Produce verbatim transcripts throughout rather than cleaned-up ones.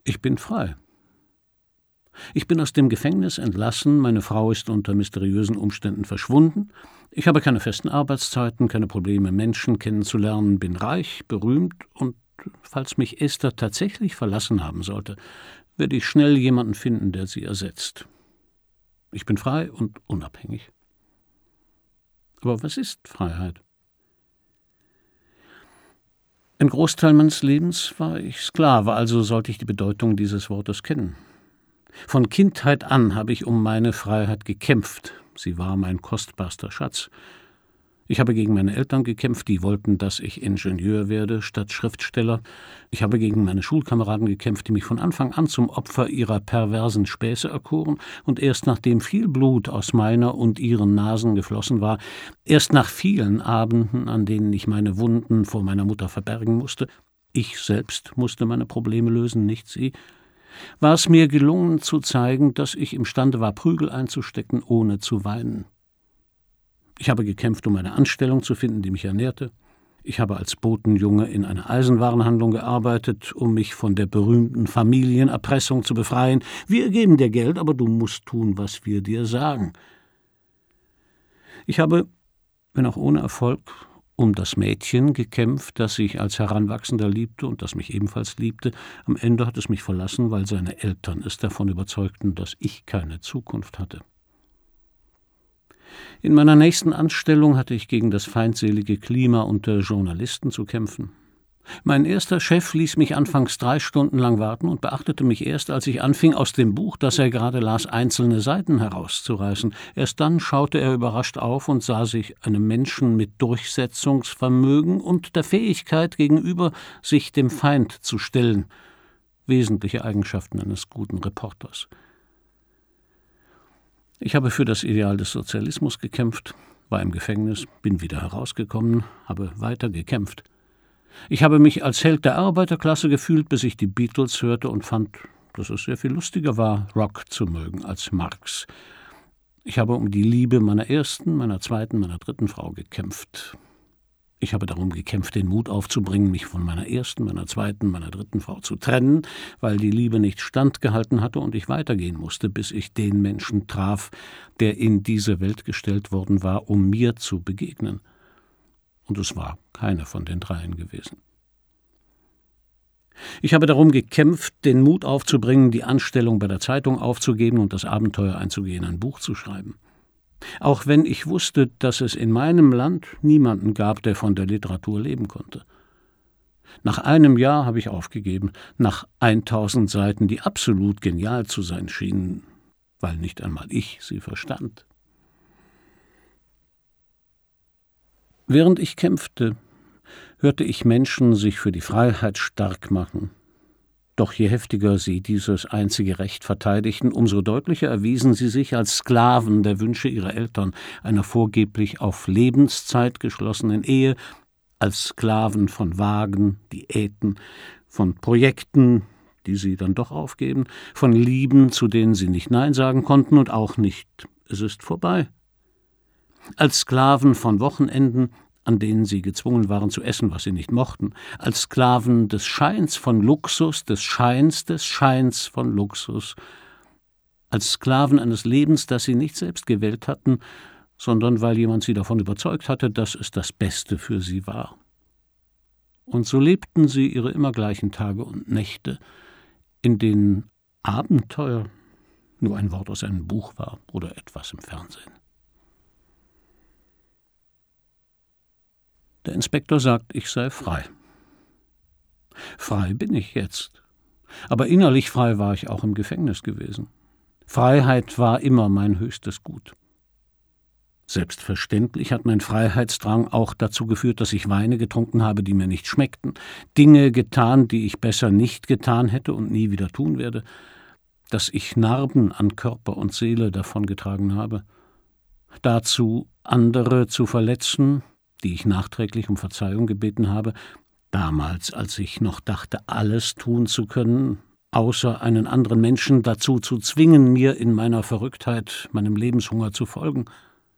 Ich bin frei. Ich bin aus dem Gefängnis entlassen, meine Frau ist unter mysteriösen Umständen verschwunden, ich habe keine festen Arbeitszeiten, keine Probleme, Menschen kennenzulernen, bin reich, berühmt und, falls mich Esther tatsächlich verlassen haben sollte, werde ich schnell jemanden finden, der sie ersetzt. Ich bin frei und unabhängig. Aber was ist Freiheit? Ein Großteil meines Lebens war ich Sklave, also sollte ich die Bedeutung dieses Wortes kennen. Von Kindheit an habe ich um meine Freiheit gekämpft. Sie war mein kostbarster Schatz. Ich habe gegen meine Eltern gekämpft, die wollten, dass ich Ingenieur werde statt Schriftsteller. Ich habe gegen meine Schulkameraden gekämpft, die mich von Anfang an zum Opfer ihrer perversen Späße erkoren. Und erst nachdem viel Blut aus meiner und ihren Nasen geflossen war, erst nach vielen Abenden, an denen ich meine Wunden vor meiner Mutter verbergen musste, ich selbst musste meine Probleme lösen, nicht sie, war es mir gelungen zu zeigen, dass ich imstande war, Prügel einzustecken, ohne zu weinen. Ich habe gekämpft, um eine Anstellung zu finden, die mich ernährte. Ich habe als Botenjunge in einer Eisenwarenhandlung gearbeitet, um mich von der berühmten Familienerpressung zu befreien. Wir geben dir Geld, aber du musst tun, was wir dir sagen. Ich habe, wenn auch ohne Erfolg, um das Mädchen gekämpft, das ich als Heranwachsender liebte und das mich ebenfalls liebte. Am Ende hat es mich verlassen, weil seine Eltern es davon überzeugten, dass ich keine Zukunft hatte. In meiner nächsten Anstellung hatte ich gegen das feindselige Klima unter Journalisten zu kämpfen. Mein erster Chef ließ mich anfangs drei Stunden lang warten und beachtete mich erst, als ich anfing, aus dem Buch, das er gerade las, einzelne Seiten herauszureißen. Erst dann schaute er überrascht auf und sah sich einem Menschen mit Durchsetzungsvermögen und der Fähigkeit gegenüber, sich dem Feind zu stellen. Wesentliche Eigenschaften eines guten Reporters. Ich habe für das Ideal des Sozialismus gekämpft, war im Gefängnis, bin wieder herausgekommen, habe weiter gekämpft. Ich habe mich als Held der Arbeiterklasse gefühlt, bis ich die Beatles hörte und fand, dass es sehr viel lustiger war, Rock zu mögen als Marx. Ich habe um die Liebe meiner ersten, meiner zweiten, meiner dritten Frau gekämpft. Ich habe darum gekämpft, den Mut aufzubringen, mich von meiner ersten, meiner zweiten, meiner dritten Frau zu trennen, weil die Liebe nicht standgehalten hatte und ich weitergehen musste, bis ich den Menschen traf, der in diese Welt gestellt worden war, um mir zu begegnen. Und es war keine von den dreien gewesen. Ich habe darum gekämpft, den Mut aufzubringen, die Anstellung bei der Zeitung aufzugeben und das Abenteuer einzugehen, ein Buch zu schreiben. Auch wenn ich wusste, dass es in meinem Land niemanden gab, der von der Literatur leben konnte. Nach einem Jahr habe ich aufgegeben, nach tausend Seiten, die absolut genial zu sein schienen, weil nicht einmal ich sie verstand. Während ich kämpfte, hörte ich Menschen sich für die Freiheit stark machen. Doch je heftiger sie dieses einzige Recht verteidigten, umso deutlicher erwiesen sie sich als Sklaven der Wünsche ihrer Eltern, einer vorgeblich auf Lebenszeit geschlossenen Ehe, als Sklaven von Wagen, Diäten, von Projekten, die sie dann doch aufgeben, von Lieben, zu denen sie nicht Nein sagen konnten und auch nicht, es ist vorbei. Als Sklaven von Wochenenden, an denen sie gezwungen waren zu essen, was sie nicht mochten, als Sklaven des Scheins von Luxus, des Scheins des Scheins von Luxus, als Sklaven eines Lebens, das sie nicht selbst gewählt hatten, sondern weil jemand sie davon überzeugt hatte, dass es das Beste für sie war. Und so lebten sie ihre immer gleichen Tage und Nächte, in denen Abenteuer nur ein Wort aus einem Buch war oder etwas im Fernsehen. Der Inspektor sagt, ich sei frei. Frei bin ich jetzt. Aber innerlich frei war ich auch im Gefängnis gewesen. Freiheit war immer mein höchstes Gut. Selbstverständlich hat mein Freiheitsdrang auch dazu geführt, dass ich Weine getrunken habe, die mir nicht schmeckten, Dinge getan, die ich besser nicht getan hätte und nie wieder tun werde, dass ich Narben an Körper und Seele davongetragen habe. Dazu andere zu verletzen, die ich nachträglich um Verzeihung gebeten habe, damals, als ich noch dachte, alles tun zu können, außer einen anderen Menschen dazu zu zwingen, mir in meiner Verrücktheit, meinem Lebenshunger zu folgen.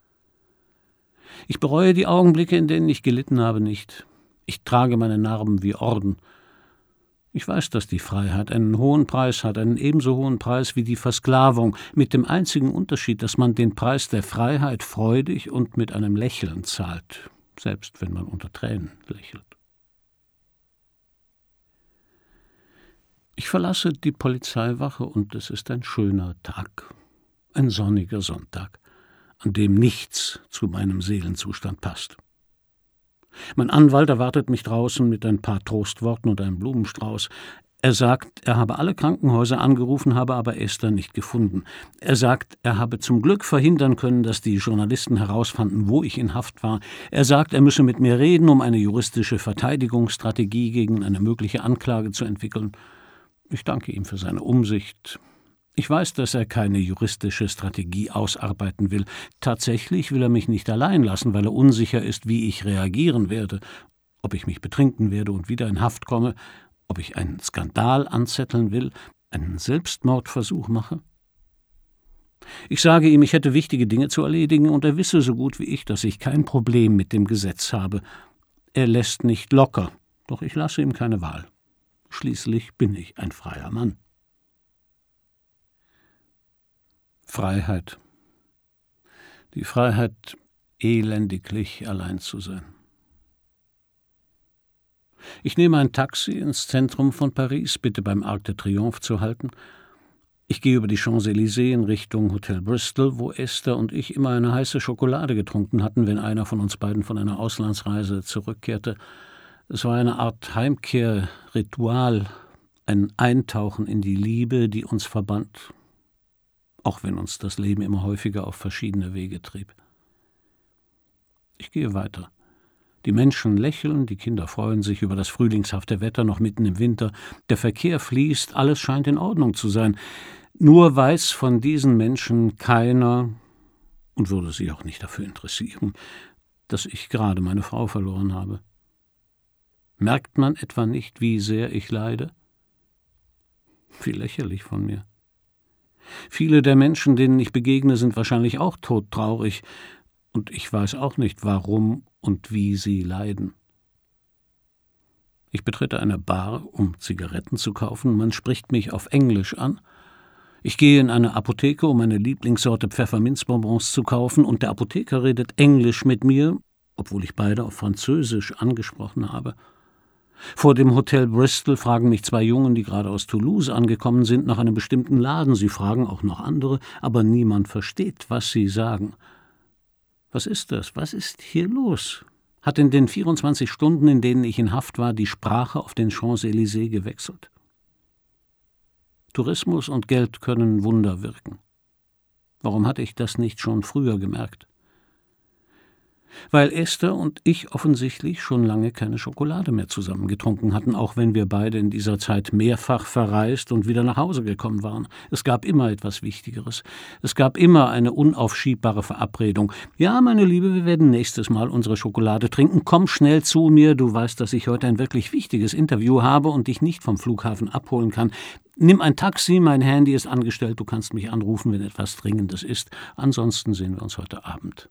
Ich bereue die Augenblicke, in denen ich gelitten habe, nicht. Ich trage meine Narben wie Orden. Ich weiß, dass die Freiheit einen hohen Preis hat, einen ebenso hohen Preis wie die Versklavung, mit dem einzigen Unterschied, dass man den Preis der Freiheit freudig und mit einem Lächeln zahlt, selbst wenn man unter Tränen lächelt. Ich verlasse die Polizeiwache und es ist ein schöner Tag, ein sonniger Sonntag, an dem nichts zu meinem Seelenzustand passt. Mein Anwalt erwartet mich draußen mit ein paar Trostworten und einem Blumenstrauß. Er sagt, er habe alle Krankenhäuser angerufen, habe aber Esther nicht gefunden. Er sagt, er habe zum Glück verhindern können, dass die Journalisten herausfanden, wo ich in Haft war. Er sagt, er müsse mit mir reden, um eine juristische Verteidigungsstrategie gegen eine mögliche Anklage zu entwickeln. Ich danke ihm für seine Umsicht. Ich weiß, dass er keine juristische Strategie ausarbeiten will. Tatsächlich will er mich nicht allein lassen, weil er unsicher ist, wie ich reagieren werde, ob ich mich betrinken werde und wieder in Haft komme, ob ich einen Skandal anzetteln will, einen Selbstmordversuch mache. Ich sage ihm, ich hätte wichtige Dinge zu erledigen und er wisse so gut wie ich, dass ich kein Problem mit dem Gesetz habe. Er lässt nicht locker, doch ich lasse ihm keine Wahl. Schließlich bin ich ein freier Mann. Freiheit. Die Freiheit, elendiglich allein zu sein. Ich nehme ein Taxi ins Zentrum von Paris, bitte beim Arc de Triomphe zu halten. Ich gehe über die Champs-Élysées in Richtung Hotel Bristol, wo Esther und ich immer eine heiße Schokolade getrunken hatten, wenn einer von uns beiden von einer Auslandsreise zurückkehrte. Es war eine Art Heimkehrritual, ein Eintauchen in die Liebe, die uns verband, auch wenn uns das Leben immer häufiger auf verschiedene Wege trieb. Ich gehe weiter. Die Menschen lächeln, die Kinder freuen sich über das frühlingshafte Wetter noch mitten im Winter. Der Verkehr fließt, alles scheint in Ordnung zu sein. Nur weiß von diesen Menschen keiner, und würde sich auch nicht dafür interessieren, dass ich gerade meine Frau verloren habe. Merkt man etwa nicht, wie sehr ich leide? Wie lächerlich von mir. Viele der Menschen, denen ich begegne, sind wahrscheinlich auch todtraurig, und ich weiß auch nicht, warum und wie sie leiden. Ich betrete eine Bar, um Zigaretten zu kaufen. Man spricht mich auf Englisch an. Ich gehe in eine Apotheke, um meine Lieblingssorte Pfefferminzbonbons zu kaufen, und der Apotheker redet Englisch mit mir, obwohl ich beide auf Französisch angesprochen habe. Vor dem Hotel Bristol fragen mich zwei Jungen, die gerade aus Toulouse angekommen sind, nach einem bestimmten Laden. Sie fragen auch noch andere, aber niemand versteht, was sie sagen. Was ist das? Was ist hier los? Hat in den vierundzwanzig Stunden, in denen ich in Haft war, die Sprache auf den Champs-Élysées gewechselt? Tourismus und Geld können Wunder wirken. Warum hatte ich das nicht schon früher gemerkt? Weil Esther und ich offensichtlich schon lange keine Schokolade mehr zusammen getrunken hatten, auch wenn wir beide in dieser Zeit mehrfach verreist und wieder nach Hause gekommen waren. Es gab immer etwas Wichtigeres. Es gab immer eine unaufschiebbare Verabredung. Ja, meine Liebe, wir werden nächstes Mal unsere Schokolade trinken. Komm schnell zu mir. Du weißt, dass ich heute ein wirklich wichtiges Interview habe und dich nicht vom Flughafen abholen kann. Nimm ein Taxi, mein Handy ist angestellt. Du kannst mich anrufen, wenn etwas Dringendes ist. Ansonsten sehen wir uns heute Abend.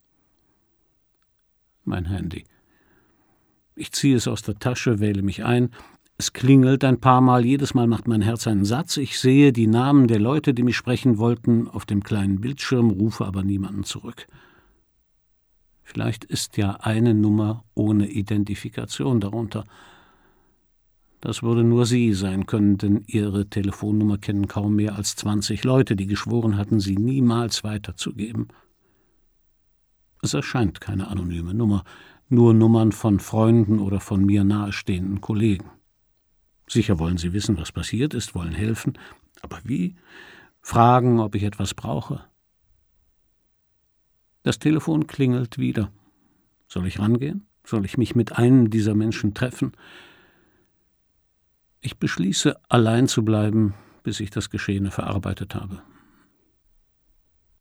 Mein Handy. Ich ziehe es aus der Tasche, wähle mich ein. Es klingelt ein paar Mal, jedes Mal macht mein Herz einen Satz. Ich sehe die Namen der Leute, die mich sprechen wollten, auf dem kleinen Bildschirm, rufe aber niemanden zurück. Vielleicht ist ja eine Nummer ohne Identifikation darunter. Das würde nur sie sein können, denn ihre Telefonnummer kennen kaum mehr als zwanzig Leute, die geschworen hatten, sie niemals weiterzugeben. Es erscheint keine anonyme Nummer, nur Nummern von Freunden oder von mir nahestehenden Kollegen. Sicher wollen sie wissen, was passiert ist, wollen helfen, aber wie? Fragen, ob ich etwas brauche. Das Telefon klingelt wieder. Soll ich rangehen? Soll ich mich mit einem dieser Menschen treffen? Ich beschließe, allein zu bleiben, bis ich das Geschehene verarbeitet habe.